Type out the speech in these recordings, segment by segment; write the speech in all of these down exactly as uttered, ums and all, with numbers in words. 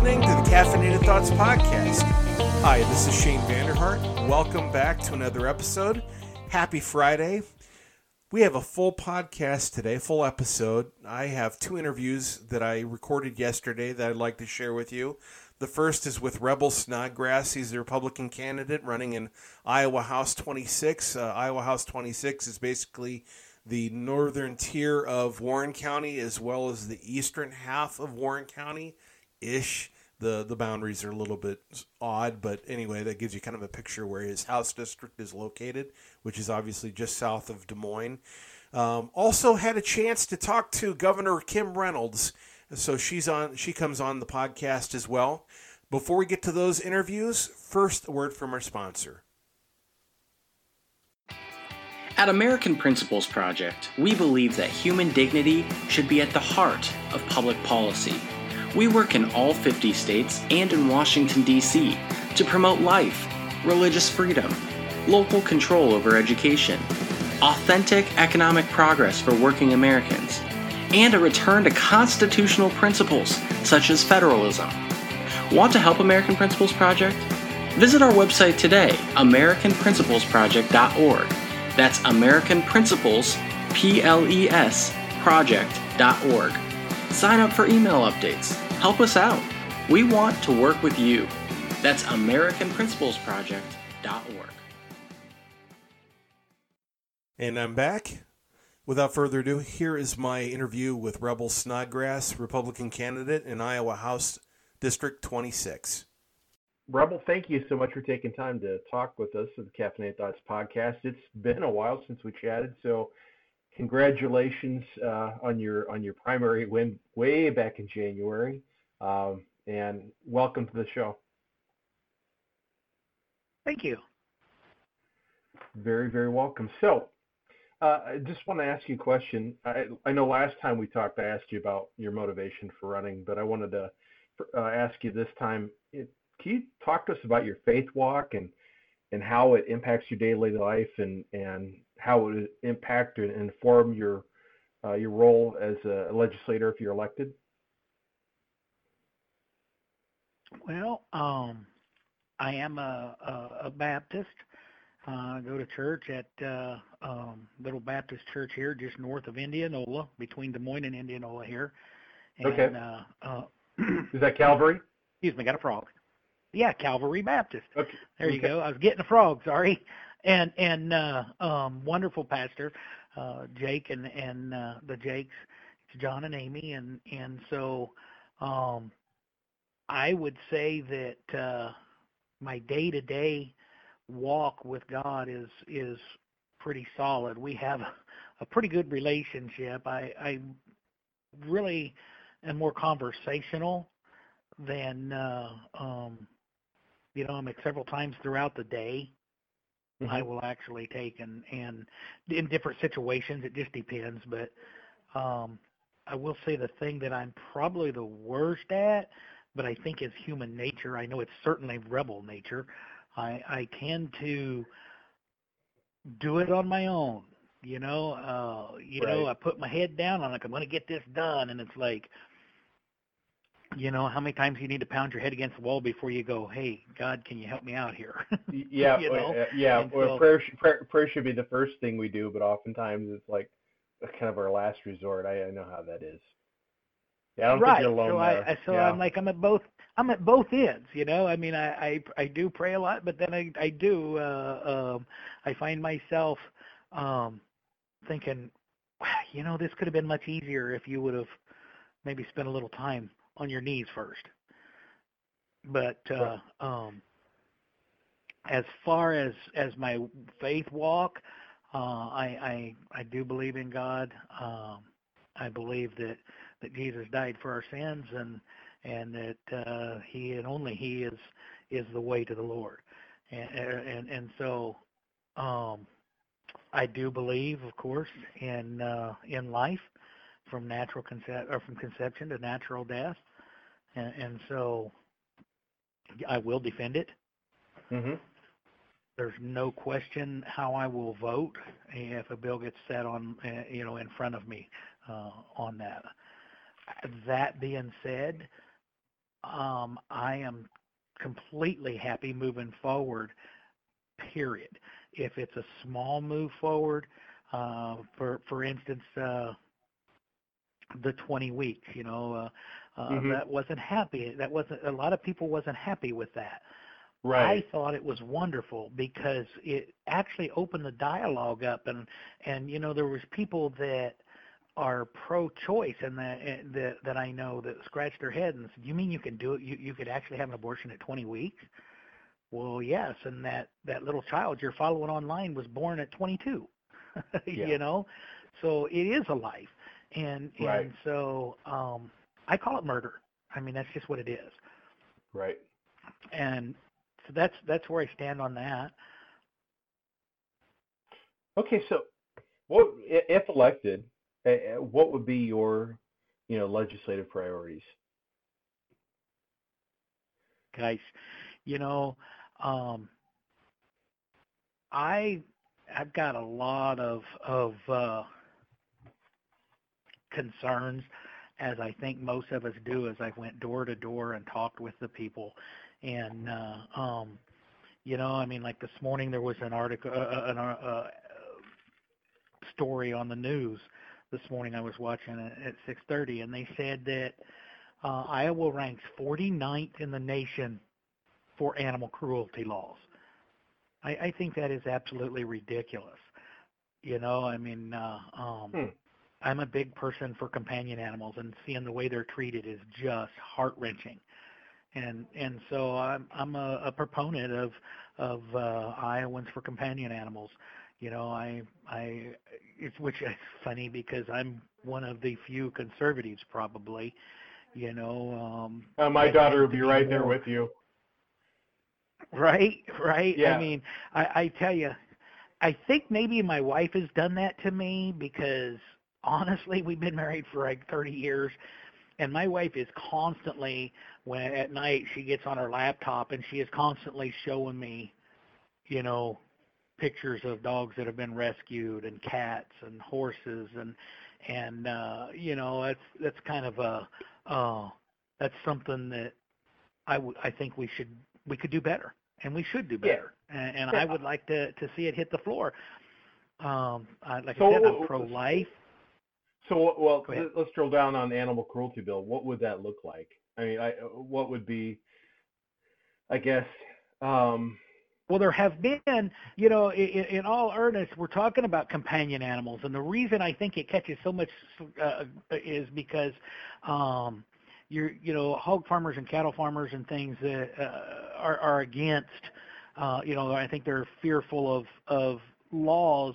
listening to the Caffeinated Thoughts Podcast. Hi, this is Shane Vanderhart. Welcome back to another episode. Happy Friday. We have a full podcast today, full episode. I have two interviews that I recorded yesterday that I'd like to share with you. The first is with Rebel Snodgrass. He's a Republican candidate running in Iowa House twenty-six. Uh, Iowa House twenty-six is basically the northern tier of Warren County as well as the eastern half of Warren County-ish. The, the boundaries are a little bit odd, but anyway, that gives you kind of a picture where his House district is located, which is obviously just south of Des Moines. Um, also had a chance to talk to Governor Kim Reynolds. So she's on. She comes on the podcast as well. Before we get to those interviews, first a word from our sponsor. At American Principles Project, we believe that human dignity should be at the heart of public policy. We work in all fifty states and in Washington, D C to promote life, religious freedom, local control over education, authentic economic progress for working Americans, and a return to constitutional principles such as federalism. Want to help American Principles Project? Visit our website today, american principles project dot org. That's American Principles, P L E S, project dot org. Sign up for email updates. Help us out. We want to work with you. That's american principles project dot org. And I'm back. Without further ado, here is my interview with Rebel Snodgrass, Republican candidate in Iowa House District twenty-six. Rebel, thank you so much for taking time to talk with us at the Caffeinated Thoughts podcast. It's been a while since we chatted, so congratulations uh, on your on your primary win way back in January, um, and welcome to the show. Thank you. Very, very welcome. So, uh, I just want to ask you a question. I, I know last time we talked, I asked you about your motivation for running, but I wanted to uh, ask you this time. It, can you talk to us about your faith walk and and how it impacts your daily life and, and how it would impact and inform your uh, your role as a legislator if you're elected? Well, um, I am a, a, a Baptist. Uh, I go to church at uh, um, Little Baptist Church here, just north of Indianola, between Des Moines and Indianola here. And, okay. Uh, uh, Is that Calvary? Excuse me, got a frog. Yeah, Calvary Baptist. Okay. There you okay. go. I was getting a frog. Sorry. And and uh, um, wonderful pastor, uh, Jake and and uh, the Jakes, John and Amy, and and so um, I would say that uh, my day-to-day walk with God is is pretty solid. We have a, a pretty good relationship. I, I really am more conversational than uh, um, you know. I'm like several times throughout the day. Mm-hmm. I will actually take and and in different situations. It just depends, but um, I will say the thing that I'm probably the worst at, but I think is human nature. I know it's certainly rebel nature. I, I tend to do it on my own, you know, uh, you right. know, I put my head down. I'm like, I'm going to get this done. And it's like, you know, how many times you need to pound your head against the wall before you go, hey, God, can you help me out here? yeah. you know? uh, yeah. And well, so, prayer, prayer, prayer should be the first thing we do, but oftentimes it's like kind of our last resort. I, I know how that is. Yeah, I don't right. think you're alone so there. I, so yeah. I'm like, I'm at both, I'm at both ends, you know, I mean, I, I, I do pray a lot, but then I, I do, uh, um, I find myself, um, thinking, you know, this could have been much easier if you would have maybe spent a little time on your knees first. But, uh, right. um, as far as, as my faith walk, uh, I, I, I do believe in God. Um, I believe that, that Jesus died for our sins and, and that, uh, he and only he is, is the way to the Lord. And, and, and so, um, I do believe, of course, in, uh, in life from natural concep- or from conception to natural death. And, and so I will defend it. Mm-hmm. There's no question how I will vote if a bill gets set on, uh, you know, in front of me uh, on that. That being said, um, I am completely happy moving forward, period. If it's a small move forward, uh, for for instance, uh, the twenty weeks, you know, uh, uh, Hmm. that wasn't happy. That wasn't a lot of people wasn't happy with that. I Right. thought it was wonderful because it actually opened the dialogue up, and and you know there was people that are pro-choice and that and that that I know that scratched their head and said, "You mean you can do it? You you could actually have an abortion at twenty weeks?" Well, yes, and that that little child you're following online was born at twenty-two. Yeah. You know, so it is a life, and Right. and so um, I call it murder. I mean, that's just what it is, Right. and so that's that's where I stand on that. Okay. So, what i- if elected? uh, uh, What would be your, you know, legislative priorities? Guys, you know, um, I I've got a lot of of uh, concerns, as I think most of us do, as I went door to door and talked with the people, and uh, um, you know, I mean, like this morning there was an article, uh, uh, an uh, uh, story on the news. This morning I was watching it at six thirty, and they said that uh, Iowa ranks forty-ninth in the nation for animal cruelty laws. I, I think that is absolutely ridiculous. You know, I mean, uh, um, Hmm. I'm a big person for companion animals, and seeing the way they're treated is just heart wrenching. And and so I'm I'm a, a proponent of of uh, Iowans for companion animals. You know, I I it's which is funny because I'm one of the few conservatives probably. You know, um, Uh, my I daughter tend would to be be right there more with you. right, right. I Yeah. mean, I, I tell you, I think maybe my wife has done that to me because honestly, we've been married for like thirty years, and my wife is constantly, when at night she gets on her laptop and she is constantly showing me, you know, pictures of dogs that have been rescued and cats and horses and and uh, you know that's that's kind of a uh, that's something that I w- I think we should we could do better and we should do Yeah. better and, and Yeah. I would like to to see it hit the floor. Um, I, like I said, I'm So, pro-life. so well, Go ahead. th- let's drill down on the animal cruelty bill. What would that look like? I mean, I what would be, I guess, um, Well, there have been, you know, in, in all earnest, we're talking about companion animals, and the reason I think it catches so much uh, is because um, you're, you know, hog farmers and cattle farmers and things that uh, are, are against, uh, you know, I think they're fearful of of laws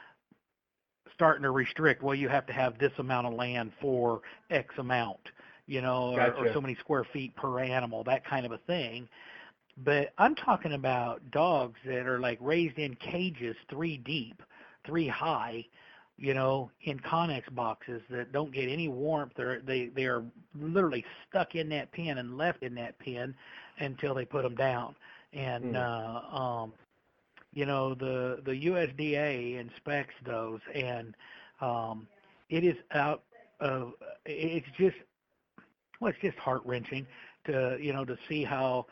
starting to restrict. Well, you have to have this amount of land for X amount, you know, or, or gotcha. so many square feet per animal, that kind of a thing. But I'm talking about dogs that are like raised in cages three deep, three high, you know, in Connex boxes that don't get any warmth. They're, they they are literally stuck in that pen and left in that pen until they put them down. And Hmm. uh, um, you know, the the U S D A inspects those, and um, it is out of. It's just well, it's just heart wrenching to you know to see how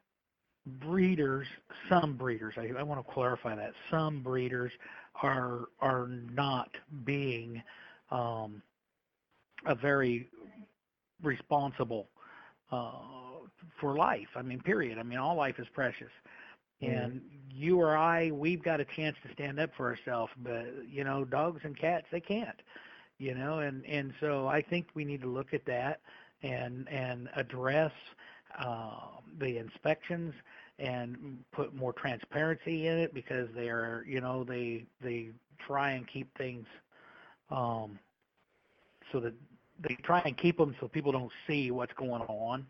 breeders, some breeders, I, I want to clarify that, some breeders are are not being um, a very responsible uh, for life. I mean, period. I mean, all life is precious. Hmm. And you or I, we've got a chance to stand up for ourselves, but you know, dogs and cats, they can't. You know, and and so I think we need to look at that and and address uh, the inspections and put more transparency in it because they are, you know, they they try and keep things um, so that they try and keep them so people don't see what's going on.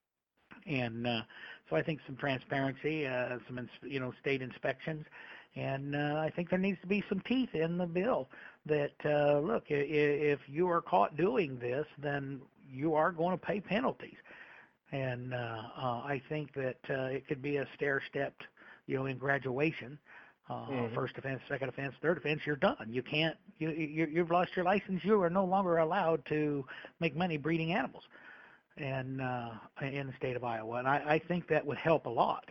And uh, so I think some transparency, uh, some ins- you know state inspections, and uh, I think there needs to be some teeth in the bill that uh, look, i- if you are caught doing this, then you are going to pay penalties. And uh, uh, I think that uh, it could be a stair-stepped, you know, in graduation. Uh, Hmm. first offense, second offense, third offense, you're done. You can't, you, you, you've lost your license. You are no longer allowed to make money breeding animals. and uh, in the state of Iowa, and I, I think that would help a lot.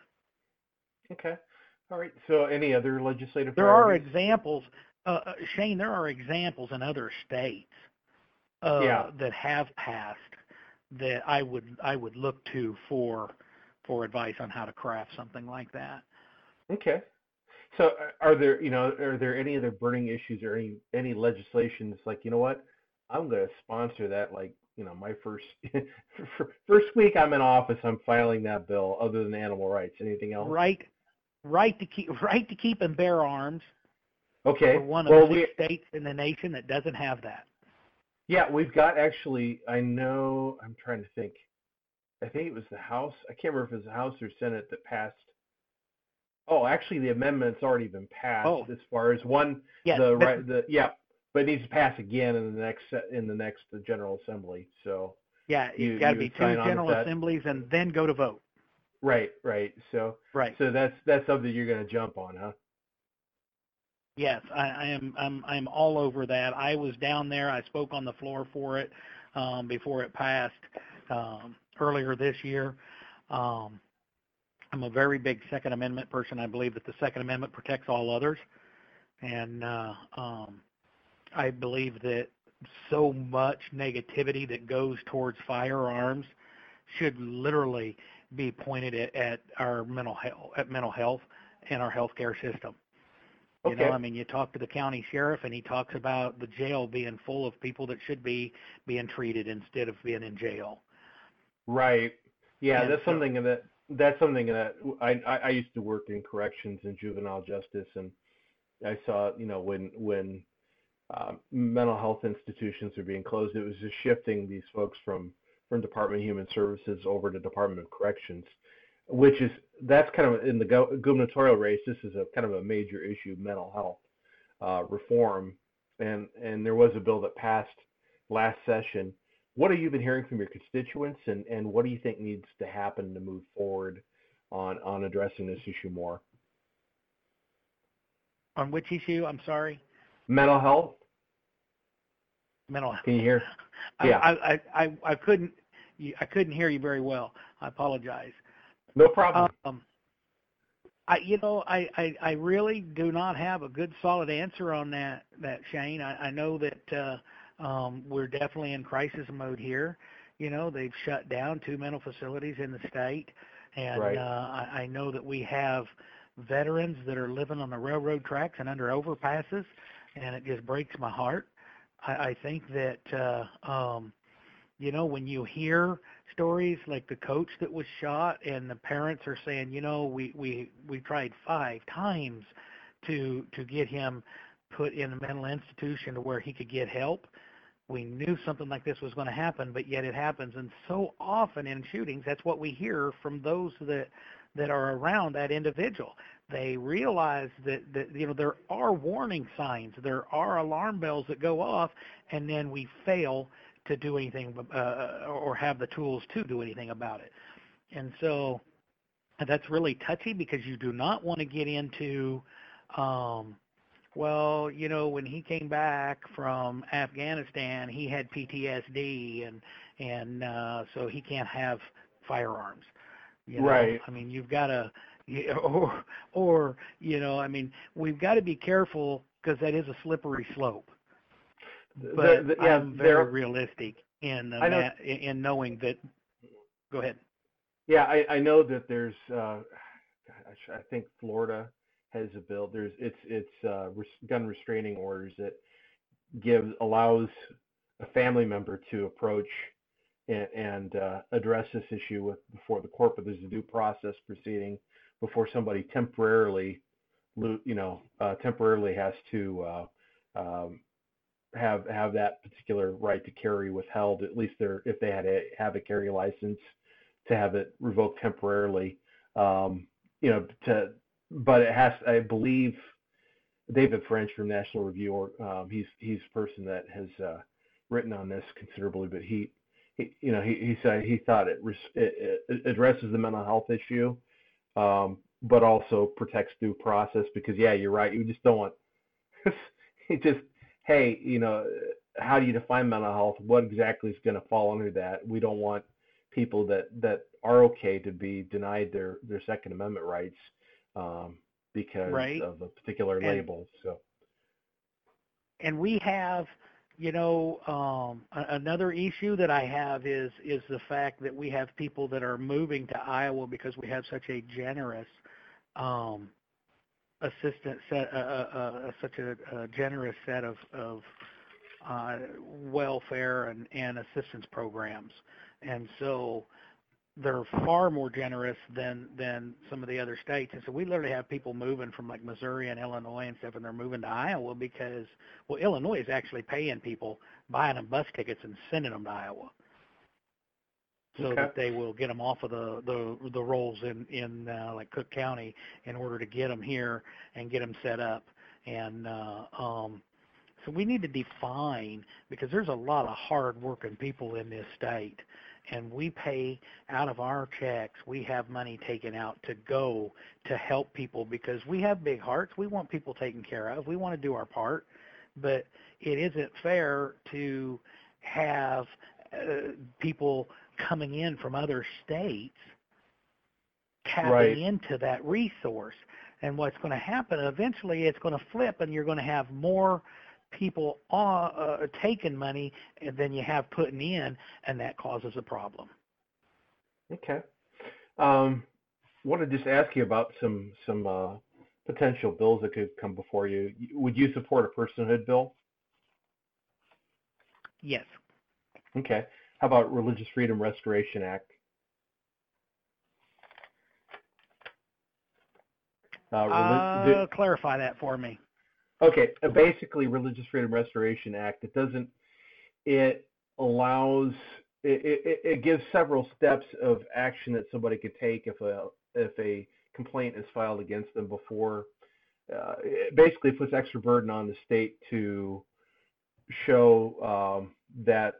Okay. All right. So any other legislative There are priorities? examples, uh, uh, Shane. There are examples in other states uh, Yeah. that have passed that I would I would look to for for advice on how to craft something like that. Okay. So uh, are there, you know, are there any other burning issues or any any legislation that's like, you know what, I'm going to sponsor that, like, you know, my first first week I'm in office, I'm filing that bill, other than animal rights. Anything else? Right, right to keep right to keep and bear arms. Okay. We're one of Well, six we states in the nation that doesn't have that. yeah, we've got actually. I know. I'm trying to think. I think it was the House. I can't remember if it was the House or Senate that passed. Oh, actually, the amendment's already been passed Oh. as far as one. Yes, the but- right. The yeah, but it needs to pass again in the next se- in the next uh, General Assembly. So Yeah, You- it's got to you be would two sign on with general that? assemblies and then go to vote. right, right. So Right. so that's that's something you're going to jump on, huh? Yes, I, I am. I'm. I'm all over that. I was down there. I spoke on the floor for it um, before it passed um, earlier this year. Um, I'm a very big Second Amendment person. I believe that the Second Amendment protects all others, and uh, um, I believe that so much negativity that goes towards firearms should literally be pointed at, at our mental health, at mental health, and our healthcare system. You Okay. know, I mean, you talk to the county sheriff, and he talks about the jail being full of people that should be being treated instead of being in jail. Right. Yeah, And that's so- something that that's something that I, I I used to work in corrections and juvenile justice, and I saw, you know, when when uh, mental health institutions are being closed, it was just shifting these folks from from Department of Human Services over to Department of Corrections, which is that's kind of in the go- gubernatorial race. This is a kind of a major issue, mental health uh, reform, and and there was a bill that passed last session. What have you been hearing from your constituents, and, and what do you think needs to happen to move forward on, on addressing this issue more? On which issue? I'm sorry. Mental health? Mental. Can you hear? I, Yeah. I, I, I, I couldn't. I couldn't hear you very well. I apologize. No problem. Um, I, you know, I, I, I really do not have a good solid answer on that, that Shane. I, I know that uh, um, we're definitely in crisis mode here. You know, they've shut down two mental facilities in the state, and Right. uh, I, I know that we have veterans that are living on the railroad tracks and under overpasses, and it just breaks my heart. I, I think that uh, um, you know, when you hear stories like the coach that was shot and the parents are saying, you know, we, we, we tried five times to to get him put in a mental institution to where he could get help. We knew something like this was going to happen, but yet it happens. And so often in shootings, that's what we hear from those that that are around that individual. They realize that, that you know, there are warning signs, there are alarm bells that go off, and then we fail to do anything uh, or have the tools to do anything about it. And so that's really touchy because you do not want to get into, um, well, you know, when he came back from Afghanistan, he had P T S D, and and uh, so he can't have firearms. You know? Right. I mean, you've got to, or or you know, I mean, we've got to be careful because that is a slippery slope. But The- the- yeah, I'm very there- realistic in, I know- uh, in in knowing that. Go ahead. Yeah, I, I know that there's, uh, gosh, I think Florida has a bill. There's, it's, it's uh, res- gun restraining orders that gives, allows a family member to approach and, and uh, address this issue with before the court, but there's a due process proceeding before somebody temporarily, lo- you know, uh, temporarily has to uh, um, have have that particular right to carry withheld. At least they're if they had a have a carry license, to have it revoked temporarily. Um, you know, to but it has. I believe David French from National Review, or um, he's he's a person that has uh, written on this considerably. But he, he you know, he he said he thought it, res- it, it addresses the mental health issue, um, but also protects due process because yeah, you're right. You just don't want it just hey, you know, how do you define mental health? What exactly is going to fall under that? We don't want people that, that are okay to be denied their, their Second Amendment rights um, because right. of a particular And, label. So, and we have, you know, um, a- another issue that I have is is the fact that we have people that are moving to Iowa because we have such a generous um, assistant set, uh, uh, uh, such a, a generous set of of uh, welfare and, and assistance programs, and so they're far more generous than than some of the other states. And so we literally have people moving from like Missouri and Illinois and stuff, and they're moving to Iowa because, well, Illinois is actually paying people, buying them bus tickets and sending them to Iowa, so okay. that they will get them off of the the, the rolls in in uh, like Cook County in order to get them here and get them set up. And uh, um, so we need to define, because there's a lot of hard-working people in this state, and we pay out of our checks. We have money taken out to go to help people because we have big hearts. We want people taken care of. We want to do our part, but it isn't fair to have uh, people coming in from other states tapping Right. into that resource. And what's going to happen eventually, it's going to flip, and you're going to have more people uh, uh, taking money than you have putting in, and that causes a problem. Okay. Um, want to just ask you about some some uh, potential bills that could come before you. Would you support a personhood bill? Yes. Okay. How about Religious Freedom Restoration Act? Uh, Uh, reli- clarify that for me. Okay, uh, basically, Religious Freedom Restoration Act, it doesn't, it allows, it, it, it gives several steps of action that somebody could take if a if a complaint is filed against them before. Uh, it basically puts extra burden on the state to show um, that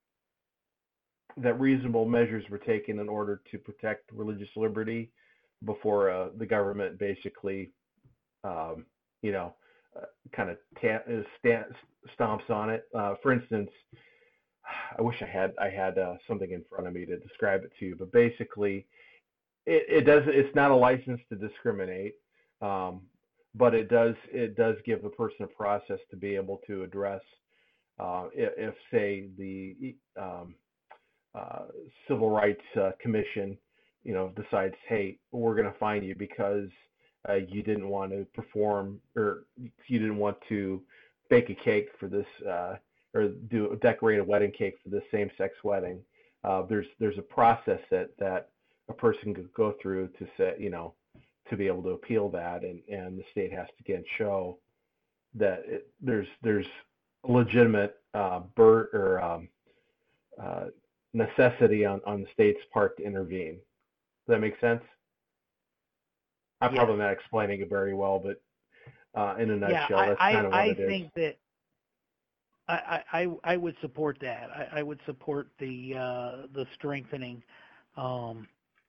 that reasonable measures were taken in order to protect religious liberty before uh, the government basically, um, you know, uh, kind of ta- sta- stomps on it. Uh, for instance, I wish I had I had uh, something in front of me to describe it to you, but basically, it, it does. It's not a license to discriminate, um, but it does it does give the person a process to be able to address uh, if, if, say, the um, uh, Civil Rights uh, Commission, you know, decides, hey, we're going to fine you because uh, you didn't want to perform or you didn't want to bake a cake for this uh, or do decorate a wedding cake for this same-sex wedding. Uh, there's there's a process that that a person could go through to say, you know, to be able to appeal that, and, and the state has to again show that it, there's there's a legitimate uh, bur- or um, uh, necessity on, on the state's part to intervene. Does that make sense? I'm Yes. probably not explaining it very well, but uh, in a nutshell, yeah, I, that's I, kind of what I it is. think that I, I, I would support that. I, I would support the uh, the strengthening, um,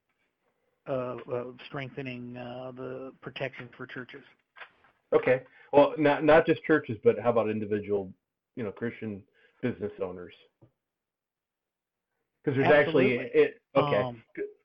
uh, uh, strengthening uh, the protection for churches. Okay. Well, not not just churches, but how about individual, you know, Christian business owners? Because there's Absolutely. actually it. Okay. Um,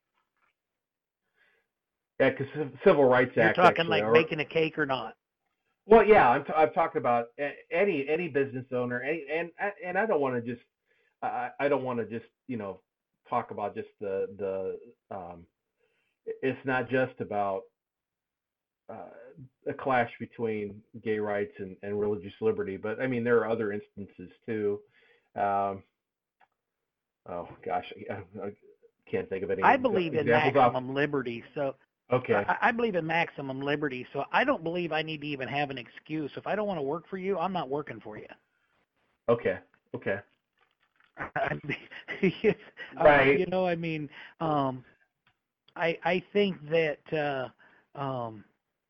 Yeah, because Civil Rights you're Act. talking actually, like or, baking a cake or not? Well, yeah, I'm, t- I'm talking about any any business owner, any, and and I don't want to just I, I don't want to just you know talk about just the the um, it's not just about uh, a clash between gay rights and, and religious liberty, but I mean there are other instances too. Um, oh gosh, I, I can't think of any I believe in examples maximum off. liberty, so Okay. I, I believe in maximum liberty. So I don't believe I need to even have an excuse. If I don't want to work for you, I'm not working for you. Okay. Okay. I mean, uh, Right. You know, I mean, um, I I think that uh, um,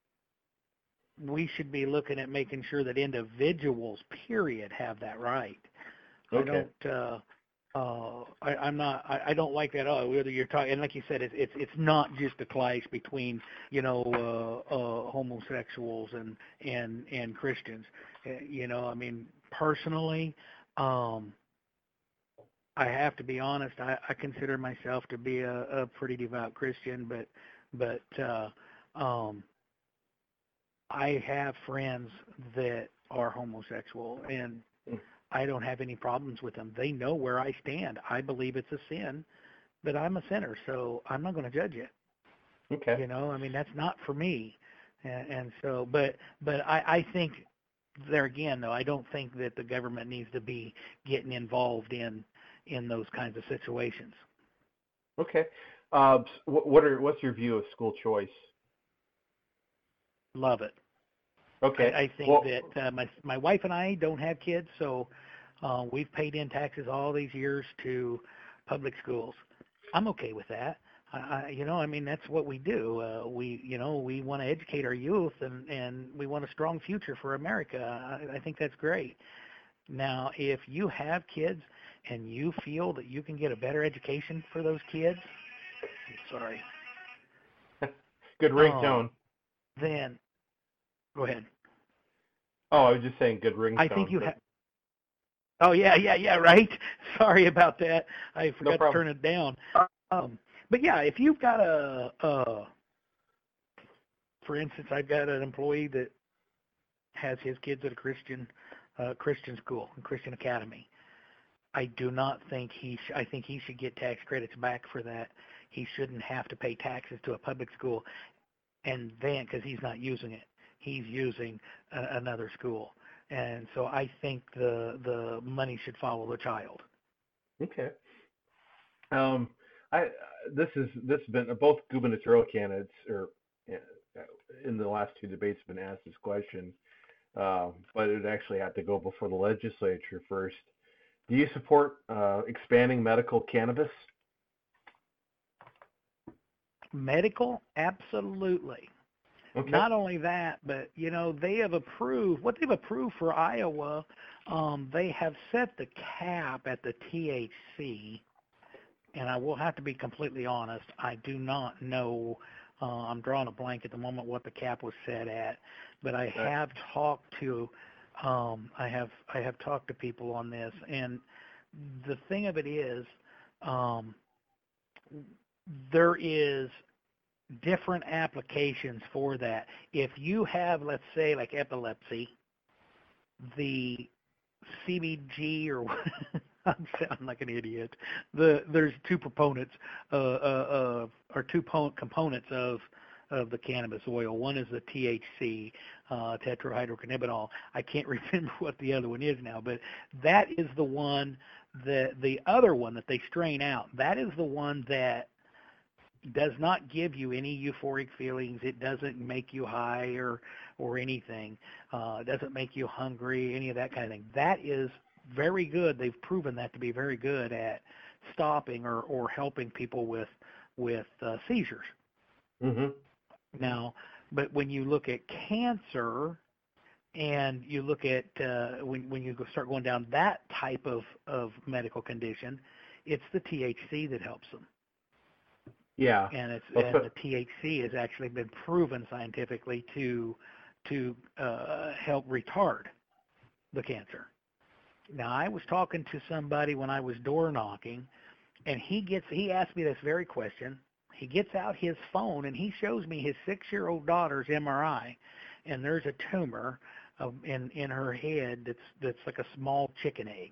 we should be looking at making sure that individuals, period, have that right. Okay. I don't. Uh, uh, I, I'm not. I, I don't like that. Oh, whether you're talking, and like you said, it's it's it's not just a clash between you know uh, uh, homosexuals and and and Christians. Uh, you know, I mean, personally, Um, I have to be honest. I, I consider myself to be a, a pretty devout Christian, but but uh, um, I have friends that are homosexual, and Mm. I don't have any problems with them. They know where I stand. I believe it's a sin, but I'm a sinner, so I'm not going to judge it. Okay. You know, I mean, that's not for me. And, and so, but but I, I think there again, though, I don't think that the government needs to be getting involved in in those kinds of situations. Okay. Uh, s- wh- what are what's your view of school choice? Love it. Okay. I, I think Well, that uh, my my wife and I don't have kids, so uh, we've paid in taxes all these years to public schools. I'm okay with that. I, I, you know, I mean, that's what we do. Uh, we, you know, we want to educate our youth, and and we want a strong future for America. I, I think that's great. Now, if you have kids and you feel that you can get a better education for those kids, sorry, good um, ringtone. then go ahead. Oh, I was just saying good I think ringtone, you but have. Oh yeah, yeah, yeah, right. Sorry about that. I no forgot to problem. turn it down. Um, but yeah, if you've got a, uh, for instance, I've got an employee that has his kids at a Christian, uh, Christian school, a Christian academy. I do not think he. Sh- I think he should get tax credits back for that. He shouldn't have to pay taxes to a public school, and then because he's not using it, he's using a, another school. And so I think the the money should follow the child. Okay. Um, I uh, this is this has been both gubernatorial candidates or uh, in the last two debates have been asked this question, uh, but it actually had to go before the legislature first. Do you support uh, expanding medical cannabis? Medical, absolutely. Okay. Not only that, but you know they have approved what they've approved for Iowa. Um, they have set the cap at the T H C, and I will have to be completely honest. I do not know. Uh, I'm drawing a blank at the moment what the cap was set at, but I Right. have talked to. Um, I have I have talked to people on this, and the thing of it is, um, there is different applications for that. If you have, let's say, like epilepsy, the C B G or I'm sounding like an idiot. The there's two proponents, uh, uh, uh, or two po- components of of the cannabis oil. One is the T H C, uh, tetrahydrocannabinol. I can't remember what the other one is now, but that is the one that the other one that they strain out. That is the one that does not give you any euphoric feelings. It doesn't make you high or or anything. Uh, it doesn't make you hungry, any of that kind of thing. That is very good. They've proven that to be very good at stopping or, or helping people with with uh, seizures. Mm-hmm. Now, but when you look at cancer and you look at uh, when when you go start going down that type of of medical condition, it's the T H C that helps them. Yeah. And it's Well, and so, the T H C has actually been proven scientifically to to uh, help retard the cancer. Now, I was talking to somebody when I was door knocking, and he gets he asked me this very question. He gets out his phone and he shows me his six-year-old daughter's M R I, and there's a tumor of, in in her head that's that's like a small chicken egg,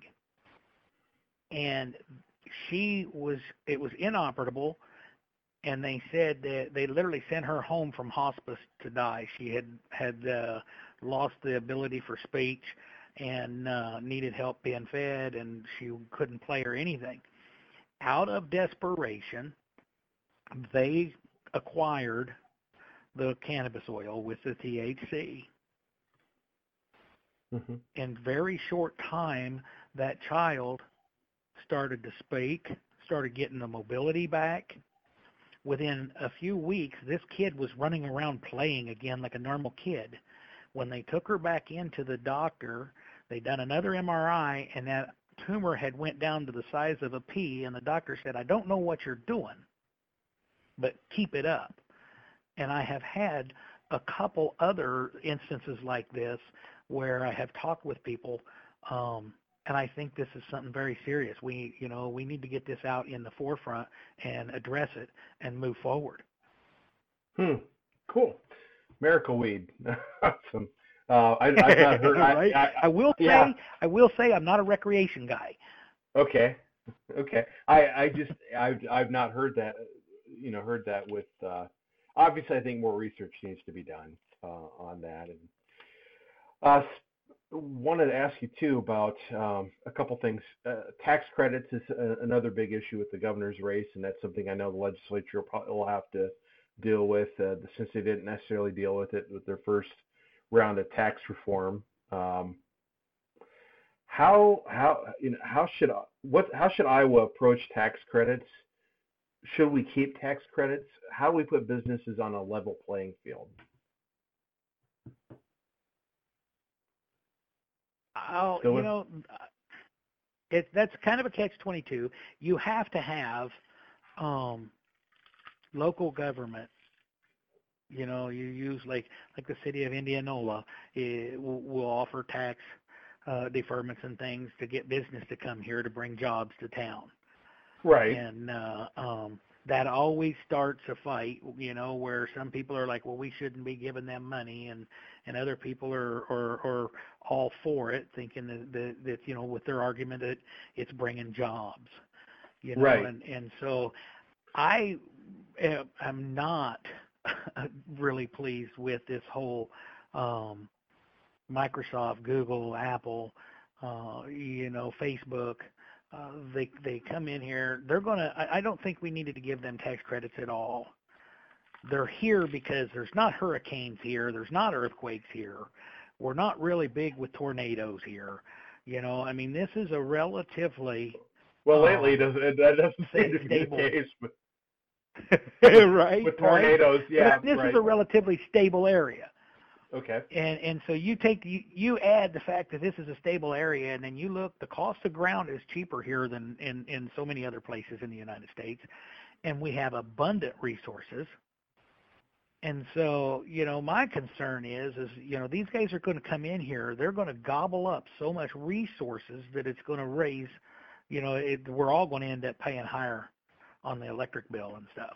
and she was it was inoperable. And they said that they literally sent her home from hospice to die. She had had uh, lost the ability for speech and uh, needed help being fed, and she couldn't play or anything. Out of desperation, they acquired the cannabis oil with the T H C. mm-hmm. In very short time, that child started to speak, started getting the mobility back. Within a few weeks, this kid was running around playing again like a normal kid. When they took her back into the doctor, they done another M R I, and that tumor had went down to the size of a pea, and the doctor said, I don't know what you're doing, but keep it up. And I have had a couple other instances like this where I have talked with people um, and I think this is something very serious. We, you know, we need to get this out in the forefront and address it and move forward. Hmm. Cool. Miracle weed. Awesome. Uh, I, I've not heard. right? I, I, I will say, yeah. I will say, I'm not a recreation guy. Okay. Okay. I, I just I've I've not heard that. You know, heard that with. Uh, obviously, I think more research needs to be done uh, on that. And uh, wanted to ask you too about um, a couple things. Uh, tax credits is a, another big issue with the governor's race, and that's something I know the legislature will, probably will have to deal with uh, since they didn't necessarily deal with it with their first round of tax reform. Um, how how you know how should what how should Iowa approach tax credits? Should we keep tax credits? How do we put businesses on a level playing field? Oh, Still you with- know, it, that's kind of a catch twenty-two. You have to have um, local government. You know, you use like like the city of Indianola it will, will offer tax uh, deferments and things to get business to come here to bring jobs to town. Right. And uh, um, that always starts a fight, you know, where some people are like, well, we shouldn't be giving them money, and, and other people are, are, are all for it, thinking that, that, that, you know, with their argument that it's bringing jobs, you know, Right. and, and so I am I'm not really pleased with this whole um, Microsoft, Google, Apple, uh, you know, Facebook. Uh, they they come in here. They're gonna. I, I don't think we needed to give them tax credits at all. They're here because there's not hurricanes here. There's not earthquakes here. We're not really big with tornadoes here. You know, I mean, this is a relatively Well, lately uh, doesn't that doesn't seem to be stable. the case. But right. with tornadoes, right? yeah. But this right. is a relatively stable area. Okay. And and so you take you, you add the fact that this is a stable area, and then you look, the cost of ground is cheaper here than in, in so many other places in the United States, and we have abundant resources. And so, you know, my concern is, is you know, these guys are going to come in here, they're going to gobble up so much resources that it's going to raise, you know, it, we're all going to end up paying higher on the electric bill and stuff.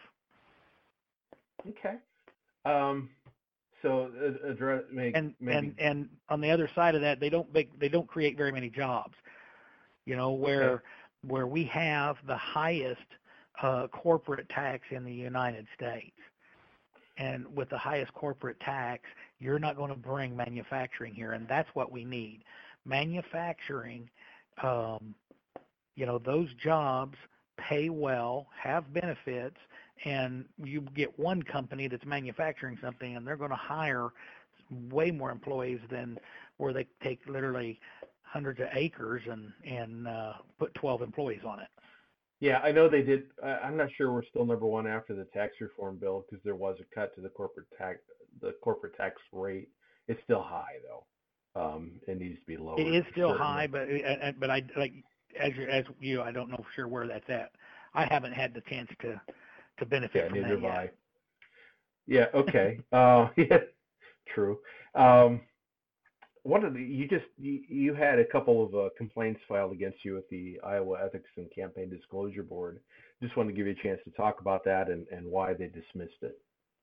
Okay. Um. So uh, address make And maybe. and and on the other side of that, they don't make, they don't create very many jobs. You know, where Okay. where we have the highest uh, corporate tax in the United States, and with the highest corporate tax, you're not going to bring manufacturing here, and that's what we need. Manufacturing, um, you know, those jobs pay well, have benefits, and you get one company that's manufacturing something, and they're going to hire way more employees than where they take literally hundreds of acres and and uh, put twelve employees on it. Yeah, I know they did. I, I'm not sure we're still number one after the tax reform bill because there was a cut to the corporate tax the corporate tax rate. It's still high though. Um, it needs to be lower. It is still certainly. high, but uh, but I like as you, as you, I don't know for sure where that's at. I haven't had the chance to to benefit Yeah, from neither that have I. yet. Yeah. Okay. uh, yeah. True. Um, one of the you just you, you had a couple of uh, complaints filed against you with the Iowa Ethics and Campaign Disclosure Board. Just wanted to give you a chance to talk about that and, and why they dismissed it.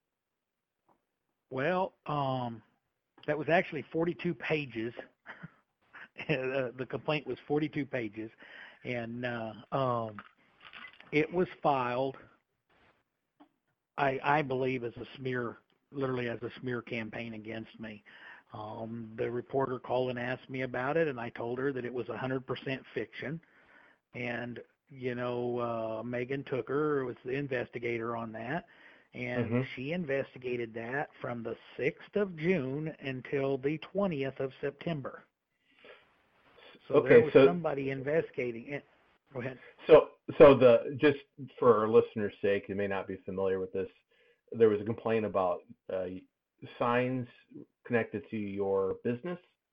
Well, um, that was actually forty-two pages. uh, the complaint was forty-two pages, and uh, um, it was filed, I, I believe, as a smear, literally as a smear campaign against me. Um, the reporter called and asked me about it, and I told her that it was one hundred percent fiction. And, you know, uh, Megan Tooker was the investigator on that, and Mhm. she investigated that from the sixth of June until the twentieth of September. So Okay, there was so- somebody investigating it. Go ahead. So, so the just for our listeners' sake, who may not be familiar with this, there was a complaint about uh, signs connected to your business.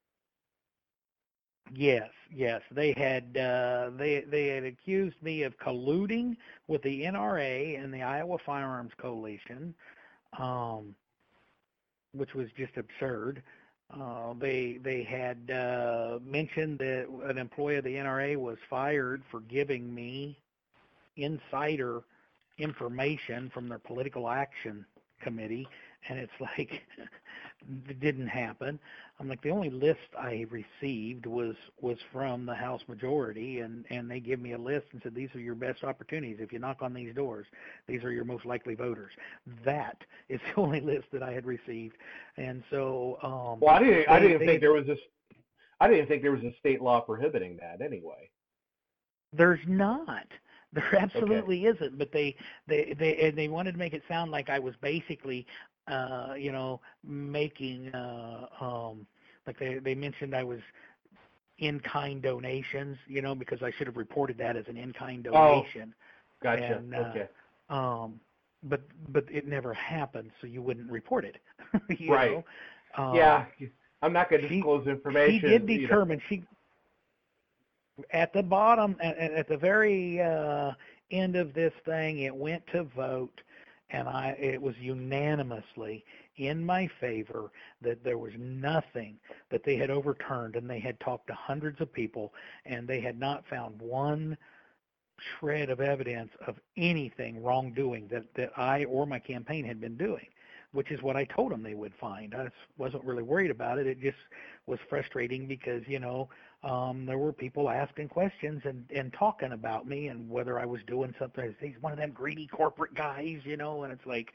Yes, yes. They had uh, they they had accused me of colluding with the N R A and the Iowa Firearms Coalition, um, which was just absurd. Uh, they they had uh, mentioned that an employee of the N R A was fired for giving me insider information from their political action committee, and it's like it didn't happen. I'm like, the only list I received was was from the House majority, and and they give me a list and said, these are your best opportunities. If you knock on these doors, these are your most likely voters. That is the only list that I had received. And so um well, I didn't they, I didn't they, think there was a I didn't think there was a state law prohibiting that anyway. there's not. There absolutely Okay. isn't, but they, they, they, and they wanted to make it sound like I was basically, uh, you know, making, uh, um, like they, they mentioned I was in-kind donations, you know, because I should have reported that as an in-kind Oh, donation. gotcha. And, uh, Okay. um, but, but it never happened, so you wouldn't report it, you Right. know. Um, Yeah. I'm not going to she, disclose she information. did You know. determine, she, at the bottom, at, at the very uh, end of this thing, it went to vote, and I it was unanimously in my favor that there was nothing that they had overturned, and they had talked to hundreds of people, and they had not found one shred of evidence of anything wrongdoing that, that I or my campaign had been doing, which is what I told them they would find. I wasn't really worried about it. It just was frustrating because, you know, um, there were people asking questions and, and talking about me and whether I was doing something. He's one of them greedy corporate guys, you know, and it's like,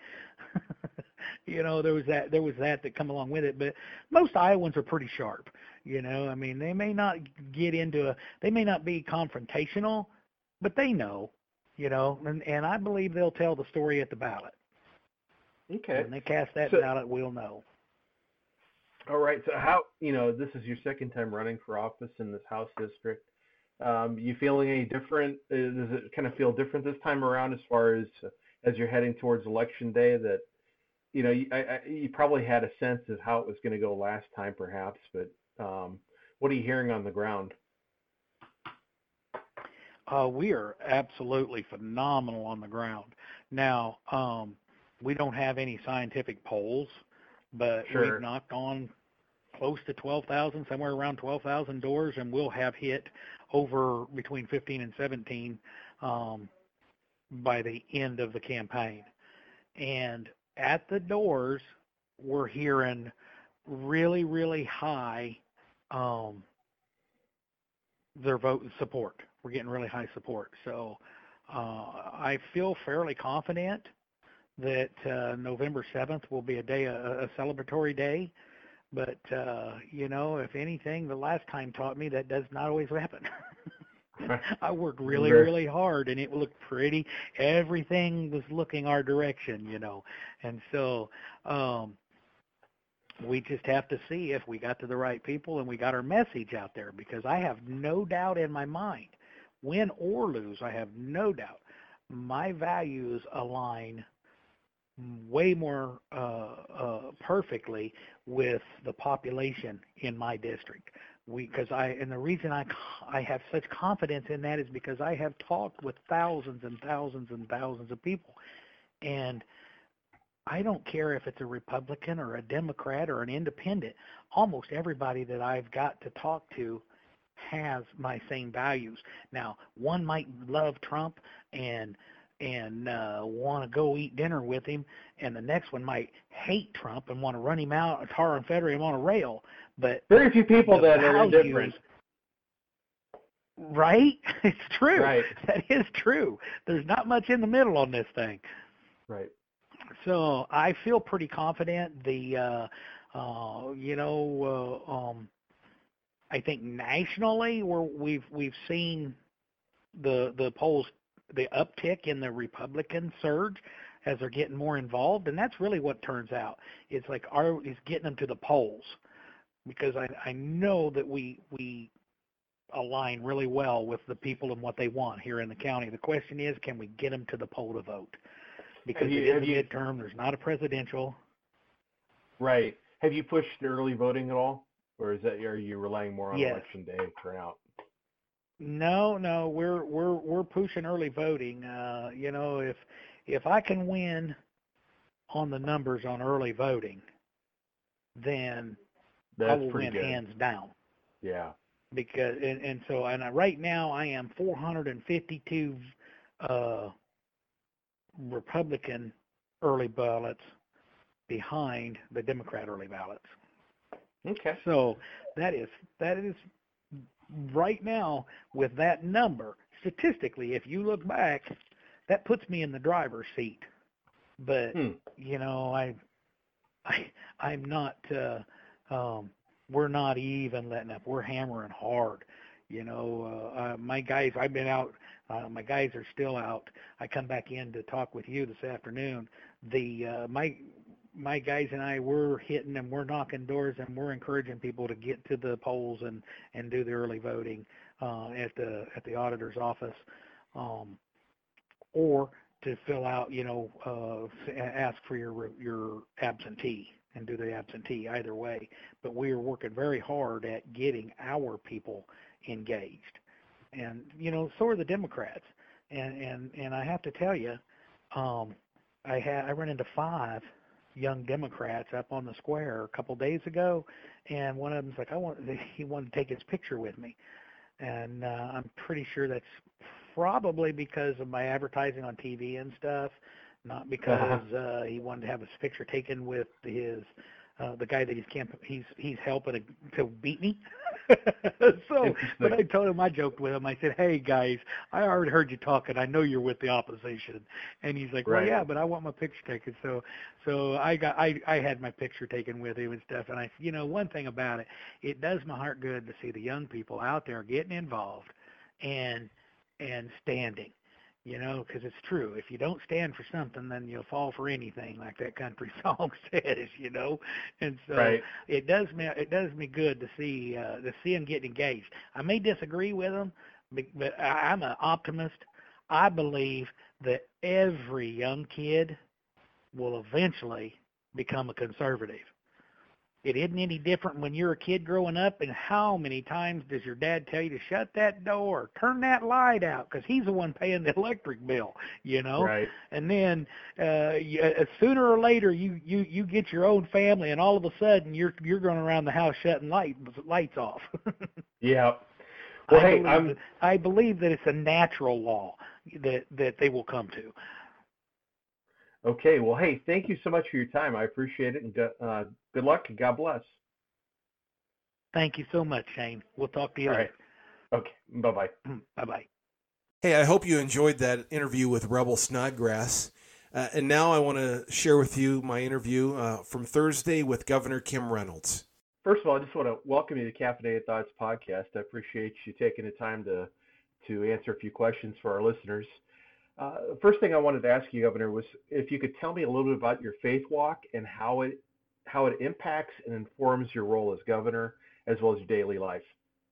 you know, there was that, there was that that come along with it. But most Iowans are pretty sharp, you know. I mean, they may not get into a, they may not be confrontational, but they know, you know, and, and I believe they'll tell the story at the ballot. Okay. When they cast that So, ballot, we'll know. all right. So how, you know, this is your second time running for office in this House district. Um, you feeling any different? Uh, Does it kind of feel different this time around as far as uh, as you're heading towards election day that, you know, you, I, I, you probably had a sense of how it was going to go last time perhaps, but um, what are you hearing on the ground? Uh, we are absolutely phenomenal on the ground. Now, um, we don't have any scientific polls, but Sure. we've knocked on close to twelve thousand, somewhere around twelve thousand doors, and we'll have hit over between fifteen and seventeen um, by the end of the campaign. And at the doors, we're hearing really, really high um, their vote support. We're getting really high support. So uh, I feel fairly confident that uh, November seventh will be a day, a, a celebratory day. But, uh, you know, if anything, the last time taught me that does not always happen. I worked really, really hard, and it looked pretty. Everything was looking our direction, you know. And so um, we just have to see if we got to the right people and we got our message out there, because I have no doubt in my mind, win or lose, I have no doubt, my values align way more uh, uh, perfectly with the population in my district. We, because I, and the reason I, I have such confidence in that is because I have talked with thousands and thousands and thousands of people, and I don't care if it's a Republican or a Democrat or an independent. Almost everybody that I've got to talk to has my same values. Now, one might love Trump and and uh, want to go eat dinner with him, and the next one might hate Trump and want to run him out, tar and feather him on a rail. But very few people that are values, indifferent. Right? It's true. Right. That is true. There's not much in the middle on this thing. Right. So I feel pretty confident. The, uh, uh, you know, uh, um, I think nationally, we're, we've we've seen the the polls, the uptick in the Republican surge as they're getting more involved, and that's really what turns out. It's like our is getting them to the polls, because I I know that we we align really well with the people and what they want here in the county. The question is, can we get them to the poll to vote? Because you, it is a you, midterm. There's not a presidential. Right. Have you pushed early voting at all, or is that are you relying more on Yes. election day turnout? No, no, we're we're we're pushing early voting. Uh, you know, if if I can win on the numbers on early voting, then That's I will pretty win good. hands down. Yeah. Because and, and so and I, right now I am four hundred fifty-two uh, Republican early ballots behind the Democrat early ballots. Okay. So that is that is right now with that number statistically. If you look back, that puts me in the driver's seat. But Hmm. you know, I I I'm not. Uh, um, we're not even letting up. We're hammering hard. You know, uh, uh, my guys. I've been out. Uh, my guys are still out. I come back in to talk with you this afternoon. The uh, my my guys and I, we're hitting and we're knocking doors and we're encouraging people to get to the polls and, and do the early voting uh, at the at the auditor's office, um, or to fill out, you know, uh, ask for your your absentee and do the absentee either way. But we are working very hard at getting our people engaged, and you know, so are the Democrats. And and and I have to tell you, um, I had I ran into five young Democrats up on the square a couple days ago, and one of them's like, I want he wanted to take his picture with me, and uh, I'm pretty sure that's probably because of my advertising on T V and stuff, not because uh, he wanted to have his picture taken with his uh, the guy that he's camp he's he's helping to, to beat me. So, but I told him, I joked with him. I said, "Hey guys, I already heard you talking. I know you're with the opposition." And he's like, "Well, Right. yeah, but I want my picture taken." So, so I got I I had my picture taken with him and stuff. And I, you know, one thing about it, it does my heart good to see the young people out there getting involved and and standing. You know, because it's true. If you don't stand for something, then you'll fall for anything, like that country song says. You know, and so Right. it does me it does me good to see uh, to see them get engaged. I may disagree with them, but, but I, I'm an optimist. I believe that every young kid will eventually become a conservative. It isn't any different when you're a kid growing up, and how many times does your dad tell you to shut that door, turn that light out, because he's the one paying the electric bill, you know? Right. And then uh, you, uh, sooner or later, you, you, you get your own family, and all of a sudden, you're you're going around the house shutting light, lights off. Yeah. Well, I hey, believe I'm. that, I believe that it's a natural law that that they will come to. Okay. Well, hey, thank you so much for your time. I appreciate it, and go- uh, good luck and God bless. Thank you so much, Shane. We'll talk to you All later. right. Okay. Bye bye. Bye bye. Hey, I hope you enjoyed that interview with Rebel Snodgrass. Uh, and now I want to share with you my interview uh, from Thursday with Governor Kim Reynolds. First of all, I just want to welcome you to Caffeinated Thoughts podcast. I appreciate you taking the time to to answer a few questions for our listeners. Uh, first thing I wanted to ask you, Governor, was if you could tell me a little bit about your faith walk and how it how it impacts and informs your role as governor, as well as your daily life.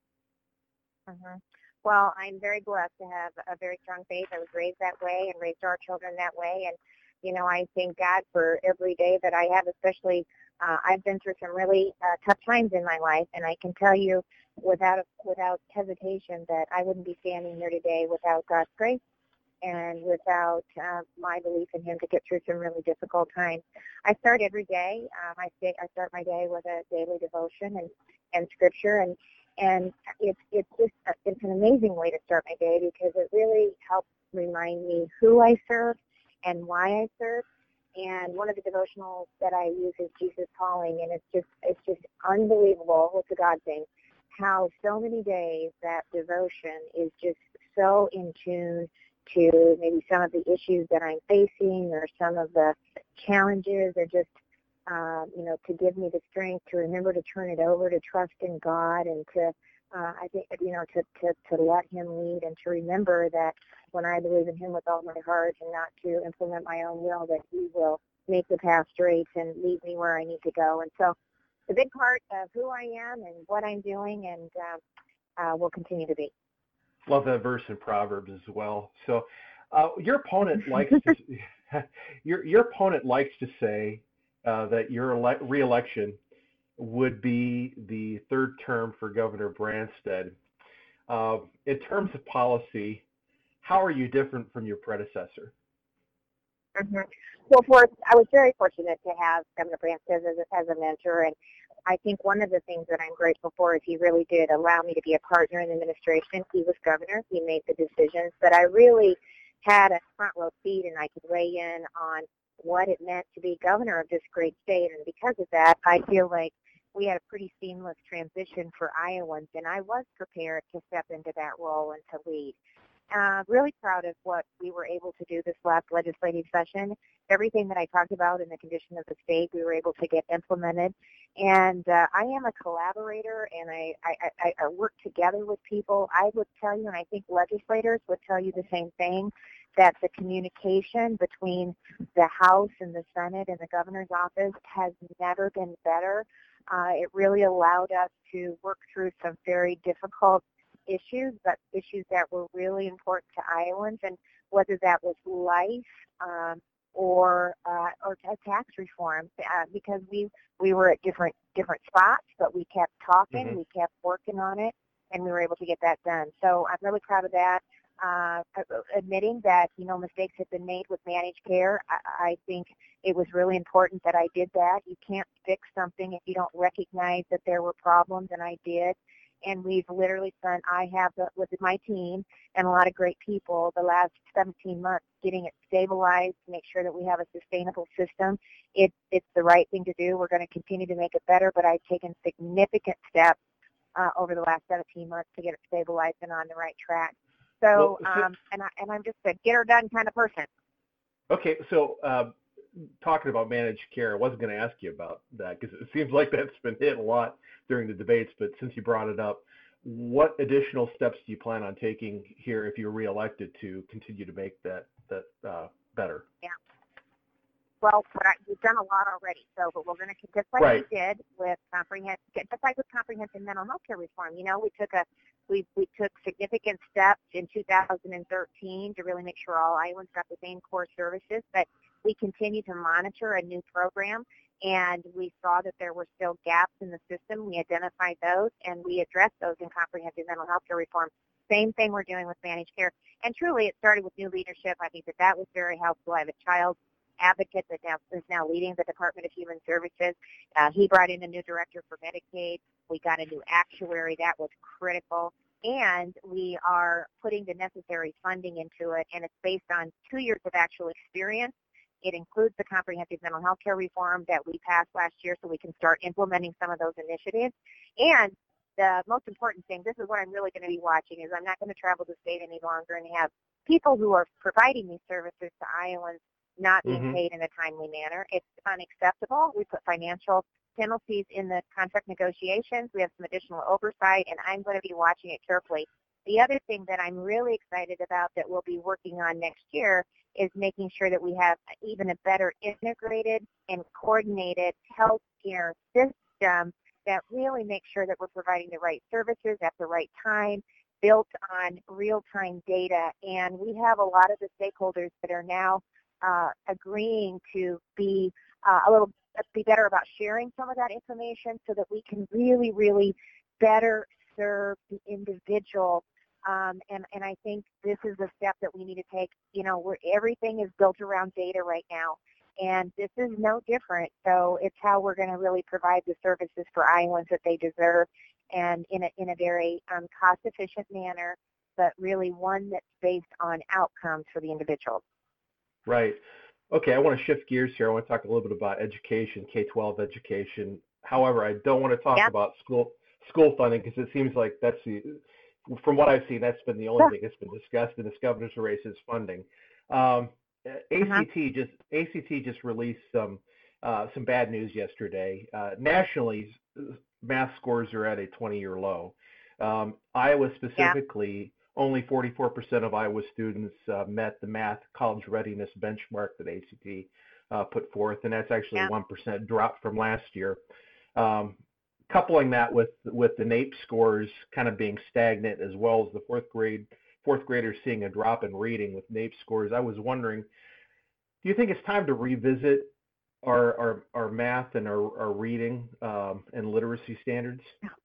Mm-hmm. Well, I'm very blessed to have a very strong faith. I was raised that way and raised our children that way. And, you know, I thank God for every day that I have, especially uh, I've been through some really uh, tough times in my life. And I can tell you without without hesitation that I wouldn't be standing here today without God's grace and without uh, my belief in Him to get through some really difficult times. I start every day. Um, I, stay, I start my day with a daily devotion and, and scripture, and and it's it's just a, it's an amazing way to start my day because it really helps remind me who I serve and why I serve. And one of the devotionals that I use is Jesus Calling, and it's just it's just unbelievable. It's a God thing. How so many days that devotion is just so in tune to maybe some of the issues that I'm facing or some of the challenges, or just, uh, you know, to give me the strength to remember to turn it over, to trust in God, and to, uh, I think, you know, to, to, to let Him lead, and to remember that when I believe in Him with all my heart and not to implement my own will, that He will make the path straight and lead me where I need to go. And so it's a big part of who I am and what I'm doing, and uh, uh, will continue to be. Love that verse in Proverbs as well. So, uh, your opponent likes to your your opponent likes to say uh, that your ele- reelection would be the third term for Governor Branstad. Uh, in terms of policy, how are you different from your predecessor? Mm-hmm. Well, for I was very fortunate to have Governor Branstad as a, as a mentor, and I think one of the things that I'm grateful for is he really did allow me to be a partner in the administration. He was governor. He made the decisions. But I really had a front row seat, and I could weigh in on what it meant to be governor of this great state. And because of that, I feel like we had a pretty seamless transition for Iowans, and I was prepared to step into that role and to lead. Uh, really proud of what we were able to do this last legislative session. Everything that I talked about in the condition of the state, we were able to get implemented. And uh, I am a collaborator, and I, I, I, I work together with people. I would tell you, and I think legislators would tell you the same thing, that the communication between the House and the Senate and the governor's office has never been better. Uh, it really allowed us to work through some very difficult issues, but issues that were really important to Iowans, and whether that was life um, or uh, or tax reform, uh, because we we were at different different spots, but we kept talking, mm-hmm. we kept working on it, and we were able to get that done. So I'm really proud of that. Uh, admitting that, you know, mistakes have been made with managed care, I, I think it was really important that I did that. You can't fix something if you don't recognize that there were problems, and I did. And we've literally spent, I have with my team and a lot of great people, the last seventeen months getting it stabilized to make sure that we have a sustainable system. It, it's the right thing to do. We're going to continue to make it better, but I've taken significant steps uh, over the last seventeen months to get it stabilized and on the right track. So, well, so um, and, I, and I'm just a get her done kind of person. Okay, so uh, talking about managed care, I wasn't going to ask you about that because it seems like that's been hit a lot during the debates, but since you brought it up, what additional steps do you plan on taking here if you're reelected to continue to make that, that uh, better? Yeah. Well, we've done a lot already, so but we're going to, just like right. we did with comprehensive, just like with comprehensive mental health care reform. You know, we took a we we took significant steps in two thousand thirteen to really make sure all Iowans got the same core services. But we continue to monitor a new program, and we saw that there were still gaps in the system. We identified those, and we addressed those in comprehensive mental health care reform. Same thing we're doing with managed care. And truly, it started with new leadership. I think that that was very helpful. I have a child advocate that now is now leading the Department of Human Services. Uh, he brought in a new director for Medicaid. We got a new actuary. That was critical. And we are putting the necessary funding into it, and it's based on two years of actual experience. It includes the comprehensive mental health care reform that we passed last year so we can start implementing some of those initiatives. And the most important thing, this is what I'm really going to be watching, is I'm not going to travel the state any longer and have people who are providing these services to Iowans not being mm-hmm. paid in a timely manner. It's unacceptable. We put financial penalties in the contract negotiations. We have some additional oversight, and I'm going to be watching it carefully. The other thing that I'm really excited about that we'll be working on next year is making sure that we have even a better integrated and coordinated healthcare system that really makes sure that we're providing the right services at the right time, built on real-time data. And we have a lot of the stakeholders that are now uh, agreeing to be uh, a little be better about sharing some of that information so that we can really, really better serve the individual. Um, and, and I think this is a step that we need to take. You know, where everything is built around data right now, and this is no different. So it's how we're going to really provide the services for Iowans that they deserve, and in a, in a very um, cost-efficient manner, but really one that's based on outcomes for the individual. Right. Okay, I want to shift gears here. I want to talk a little bit about education, K twelve education. However, I don't want to talk yep. about school school funding because it seems like that's the, from what I've seen, that's been the only thing that's been discussed in this governor's race is funding. Um, A C T uh-huh. just A C T just released some uh, some bad news yesterday. Uh, nationally, math scores are at a twenty-year low. Um, Iowa specifically. Yeah. Only forty-four percent of Iowa students uh, met the math college readiness benchmark that A C T uh, put forth, and that's actually yeah. a one percent drop from last year. Um, coupling that with with the NAEP scores kind of being stagnant, as well as the fourth grade fourth graders seeing a drop in reading with NAEP scores, I was wondering, do you think it's time to revisit our our, our math and our, our reading um, and literacy standards?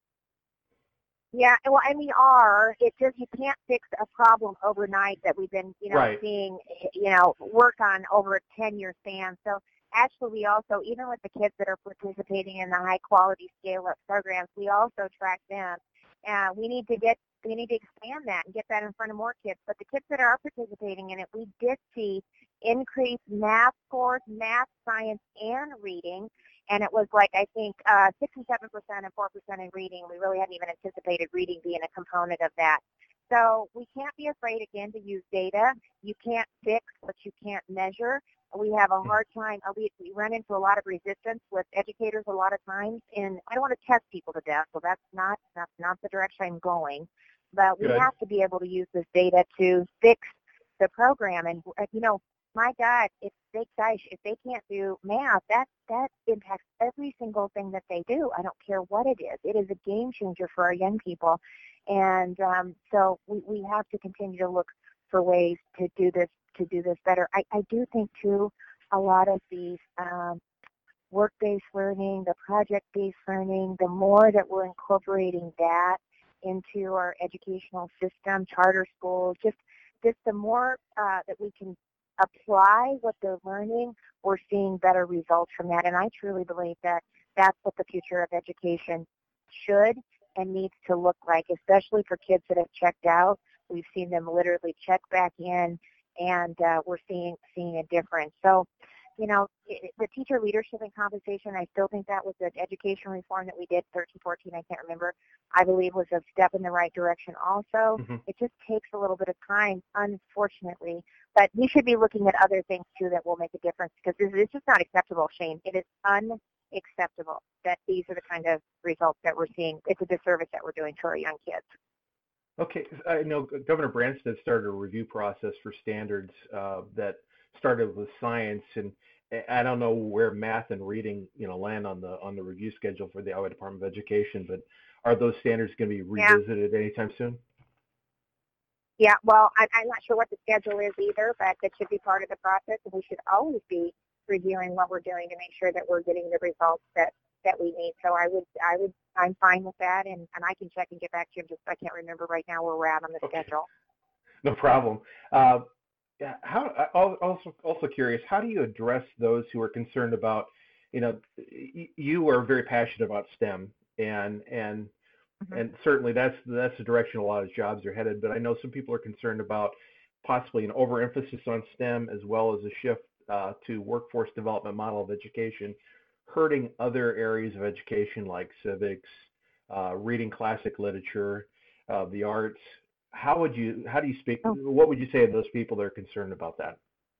Yeah, well, and we are. It just, you can't fix a problem overnight that we've been, you know, right. seeing, you know, work on over a ten-year span. So actually, we also, even with the kids that are participating in the high quality scale up programs, we also track them. Uh, we need to get, we need to expand that and get that in front of more kids. But the kids that are participating in it, we did see increased math scores, math, science, and reading. And it was like, I think, uh, six and seven percent and four percent in reading. We really hadn't even anticipated reading being a component of that. So we can't be afraid, again, to use data. You can't fix what you can't measure. We have a hard time. uh, We, we run into a lot of resistance with educators a lot of times, and I don't want to test people to death, so that's not that's not the direction I'm going. But we Good. have to be able to use this data to fix the program. And uh, you know, my God, if they guys, if they can't do math, that that impacts every single thing that they do. I don't care what it is. It is a game changer for our young people, and um, so we, we have to continue to look for ways to do this to do this better. I, I do think too, a lot of these um, work-based learning, the project-based learning, the more that we're incorporating that into our educational system, charter schools, just just the more uh, that we can apply what they're learning, we're seeing better results from that. And I truly believe that that's what the future of education should and needs to look like, especially for kids that have checked out. We've seen them literally check back in, and uh, we're seeing seeing a difference. So, you know, it, the teacher leadership and compensation, I still think that was an education reform that we did, thirteen, fourteen, I can't remember, I believe was a step in the right direction also. Mm-hmm. It just takes a little bit of time, unfortunately. But we should be looking at other things, too, that will make a difference, because this is just not acceptable, Shane. It is unacceptable that these are the kind of results that we're seeing. It's a disservice that we're doing to our young kids. Okay, I know Governor Branstad started a review process for standards uh, that started with science, and I don't know where math and reading, you know, land on the on the review schedule for the Iowa Department of Education. But are those standards going to be revisited yeah. anytime soon? Yeah, well, I, I'm not sure what the schedule is either, but that should be part of the process, and we should always be reviewing what we're doing to make sure that we're getting the results that, that we need. So I would, I would, I'm fine with that, and, and I can check and get back to you. Just I can't remember right now where we're at on the okay. schedule. No problem. Uh, yeah, how also also curious, how do you address those who are concerned about, you know, you are very passionate about STEM, and and mm-hmm. and certainly that's that's the direction a lot of jobs are headed. But I know some people are concerned about possibly an overemphasis on STEM, as well as a shift uh, to workforce development model of education, hurting other areas of education like civics, uh, reading classic literature, uh, the arts. How would you, how do you speak, oh. what would you say to those people that are concerned about that?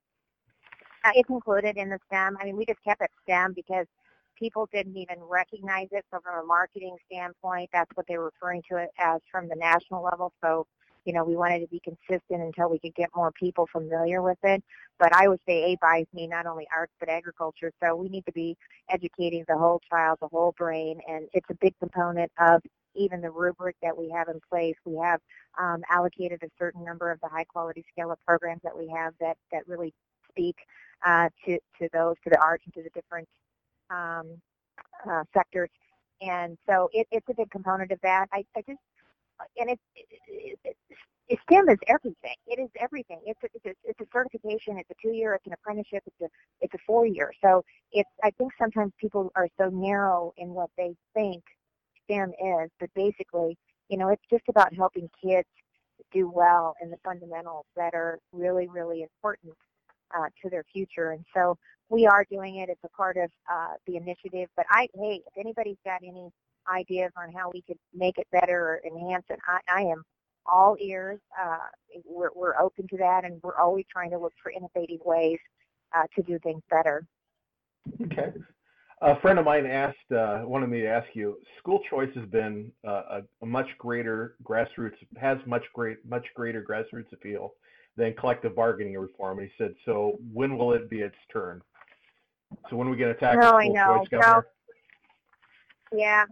Uh, it's included in the STEM. I mean, we just kept it STEM because people didn't even recognize it. So from a marketing standpoint, that's what they were referring to it as from the national level. So, you know, we wanted to be consistent until we could get more people familiar with it. But I would say A buys me not only arts but agriculture. So we need to be educating the whole child, the whole brain, and it's a big component of even the rubric that we have in place. We have um, allocated a certain number of the high-quality scale-up programs that we have that, that really speak uh, to, to those, to the arts and to the different um, uh, sectors. And so it, it's a big component of that. I, I just, and it's, it, it, it, STEM is everything. It is everything. It's a, it's, a, it's a certification. It's a two-year. It's an apprenticeship. It's a it's a four-year. So it's. I think sometimes people are so narrow in what they think STEM is, but basically, you know, it's just about helping kids do well in the fundamentals that are really, really important uh, to their future. And so we are doing it. It's a part of uh, the initiative. But I, hey, if anybody's got any ideas on how we could make it better or enhance it, I, I am all ears. Uh, we're, we're open to that, and we're always trying to look for innovative ways uh, to do things better. Okay. A friend of mine asked, uh, wanted me to ask you, school choice has been uh, a, a much greater grassroots, has much great, much greater grassroots appeal than collective bargaining reform. And he said, so when will it be its turn? So when are we going to tackle no, school I know. choice, Governor? No. Yeah.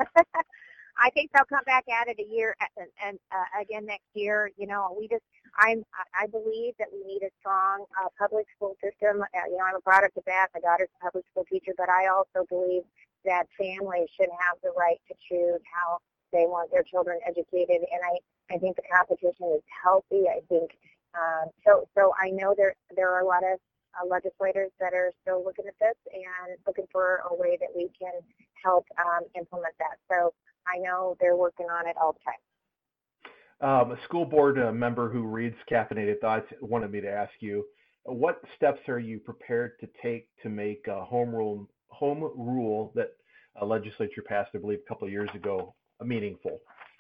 I think they'll come back at it a year and, and uh, again next year. You know, we just, I'm, I believe that we need a strong uh, public school system. Uh, you know, I'm a product of that. My daughter's a public school teacher, but I also believe that families should have the right to choose how they want their children educated. And I, I think the competition is healthy. I think um, so. So I know there there are a lot of uh, legislators that are still looking at this and looking for a way that we can help um, implement that. So I know they're working on it all the time. Um, a school board uh, member who reads Caffeinated Thoughts wanted me to ask you, what steps are you prepared to take to make a home rule home rule that a legislature passed, I believe, a couple of years ago, meaningful?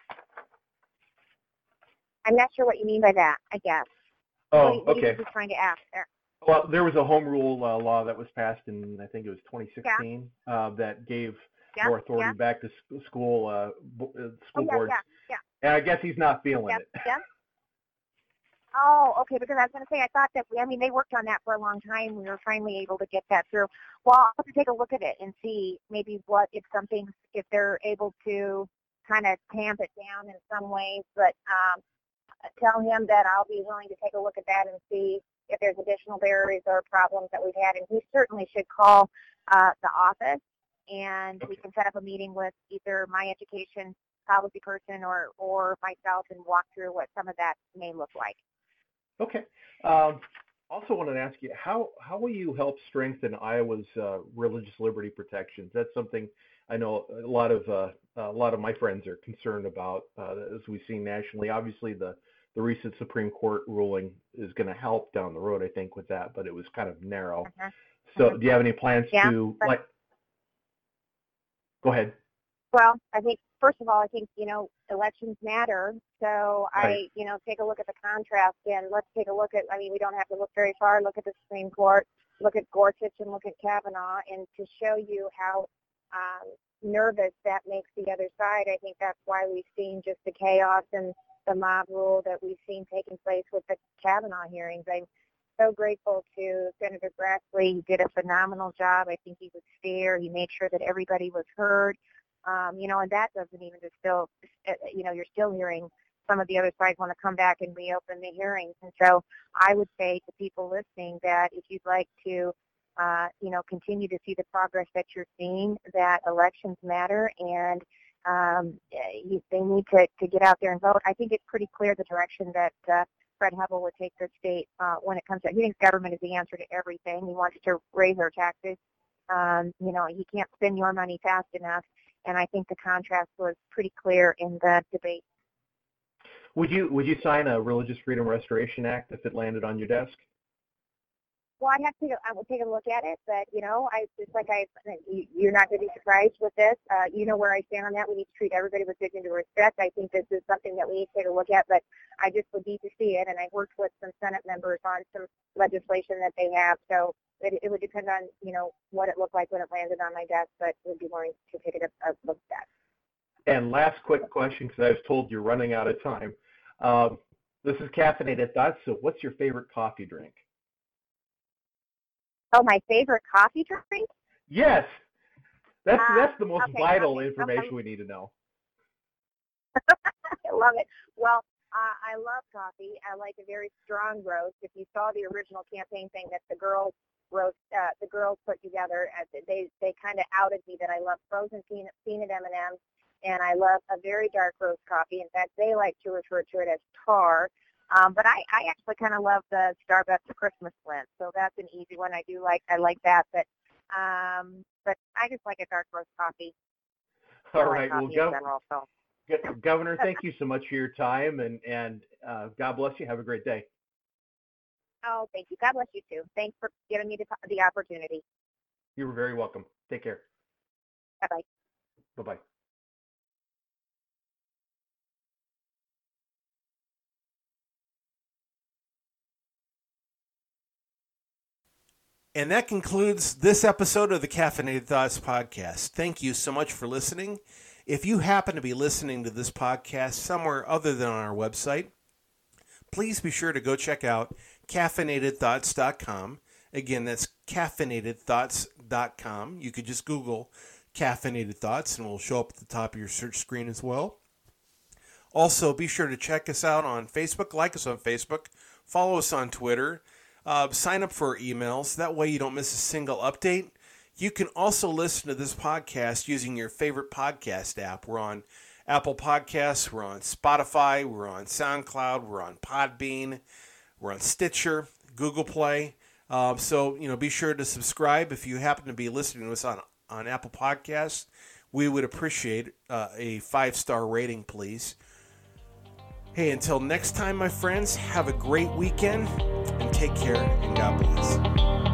I'm not sure what you mean by that, I guess. Oh, what, what okay. are you just trying to ask there? Well, there was a home rule uh, law that was passed in, I think it was twenty sixteen, yeah. uh, that gave yeah, more authority yeah. back to school uh, bo- uh, school oh, yeah, boards. Yeah, yeah. And I guess he's not feeling yeah, it. Yeah. Oh, okay, because I was going to say, I thought that, we, I mean, they worked on that for a long time. We were finally able to get that through. Well, I'll have to take a look at it and see maybe what, if something, if they're able to kind of tamp it down in some ways, but um, tell him that I'll be willing to take a look at that and see if there's additional barriers or problems that we've had. And he certainly should call uh, the office, and we can set up a meeting with either my education policy person or, or myself and walk through what some of that may look like. Okay. Um, also wanted to ask you, how, how will you help strengthen Iowa's uh, religious liberty protections? That's something I know a lot of uh, a lot of my friends are concerned about, uh, as we've seen nationally. Obviously, the, the recent Supreme Court ruling is going to help down the road, I think, with that, but it was kind of narrow. Uh-huh. So uh-huh. do you have any plans yeah, to, but, like, go ahead. Well, I think, first of all, I think, you know, elections matter. So Right. I, you know, take a look at the contrast, and let's take a look at, I mean, we don't have to look very far. Look at the Supreme Court, look at Gorsuch, and look at Kavanaugh, and to show you how um, nervous that makes the other side. I think that's why we've seen just the chaos and the mob rule that we've seen taking place with the Kavanaugh hearings. I'm so grateful to Senator Grassley. He did a phenomenal job. I think he was fair. He made sure that everybody was heard. Um, you know, and that doesn't even just still, you know, you're still hearing some of the other sides want to come back and reopen the hearings. And so I would say to people listening that if you'd like to, uh, you know, continue to see the progress that you're seeing, that elections matter, and um, you, they need to, to get out there and vote. I think it's pretty clear the direction that uh, Fred Hubbell would take the state uh, when it comes to, he thinks government is the answer to everything. He wants to raise our taxes. Um, you know, he can't spend your money fast enough. And I think the contrast was pretty clear in the debate. Would you would you sign a Religious Freedom Restoration Act if it landed on your desk? Well, I'd have to. I would take a look at it, but you know, I just like I. You're not going to be surprised with this. Uh, you know where I stand on that. We need to treat everybody with dignity and respect. I think this is something that we need to take a look at, but I just would need to see it. And I worked with some Senate members on some legislation that they have, so it, it would depend on you know what it looked like when it landed on my desk, but would be willing to take it a, a look at. And last quick question, because I was told you're running out of time. Um, this is Caffeinated Thoughts. So, what's your favorite coffee drink? Oh, my favorite coffee drink? Yes, that's uh, that's the most okay, vital okay, information okay. we need to know. I love it. Well, uh, I love coffee. I like a very strong roast. If you saw the original campaign thing that the girls roast, uh, the girls put together, uh, they they kind of outed me that I love frozen peanut peanut M and M's, and I love a very dark roast coffee. In fact, they like to refer to it as tar. Um, but I, I actually kind of love the Starbucks Christmas blend, so that's an easy one. I do like I like that, but um, but I just like a dark roast coffee. All I right, like well, coffee Gov- in general, so. Governor, thank you so much for your time, and and uh, God bless you. Have a great day. Oh, thank you. God bless you too. Thanks for giving me the, the opportunity. You were very welcome. Take care. Bye bye. Bye bye. And that concludes this episode of the Caffeinated Thoughts podcast. Thank you so much for listening. If you happen to be listening to this podcast somewhere other than on our website, please be sure to go check out caffeinated thoughts dot com. Again, that's caffeinated thoughts dot com. You could just Google Caffeinated Thoughts and it will show up at the top of your search screen as well. Also, be sure to check us out on Facebook, like us on Facebook, follow us on Twitter. Uh, sign up for our emails. That way you don't miss a single update. You can also listen to this podcast using your favorite podcast app. We're on Apple Podcasts. We're on Spotify. We're on SoundCloud. We're on Podbean. We're on Stitcher, Google Play. Um, so, you know, be sure to subscribe if you happen to be listening to us on, on Apple Podcasts. We would appreciate uh, a five-star rating, please. Hey, until next time, my friends, have a great weekend and take care, and God bless.